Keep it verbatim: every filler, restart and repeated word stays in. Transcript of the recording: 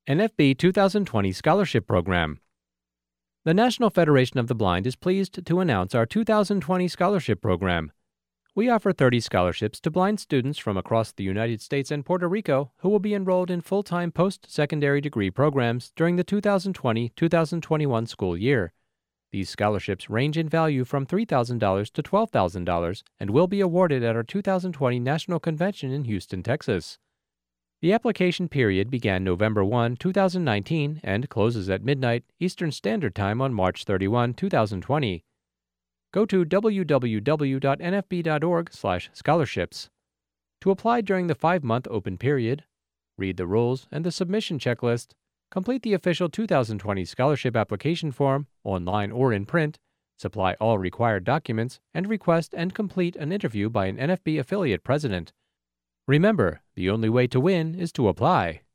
N F B two thousand twenty Scholarship Program. The National Federation of the Blind is pleased to announce our two thousand twenty Scholarship Program. We offer thirty scholarships to blind students from across the United States and Puerto Rico who will be enrolled in full-time post-secondary degree programs during the two thousand twenty to two thousand twenty-one school year. These scholarships range in value from three thousand dollars to twelve thousand dollars and will be awarded at our two thousand twenty National Convention in Houston, Texas. The application period began November first, two thousand nineteen and closes at midnight Eastern Standard Time on March thirty-first, two thousand twenty. Go to w w w dot n f b dot org slash scholarships. To apply during the five-month open period, read the rules and the submission checklist, complete the official two thousand twenty scholarship application form, online or in print, supply all required documents, and request and complete an interview by an N F B affiliate president. Remember, the only way to win is to apply.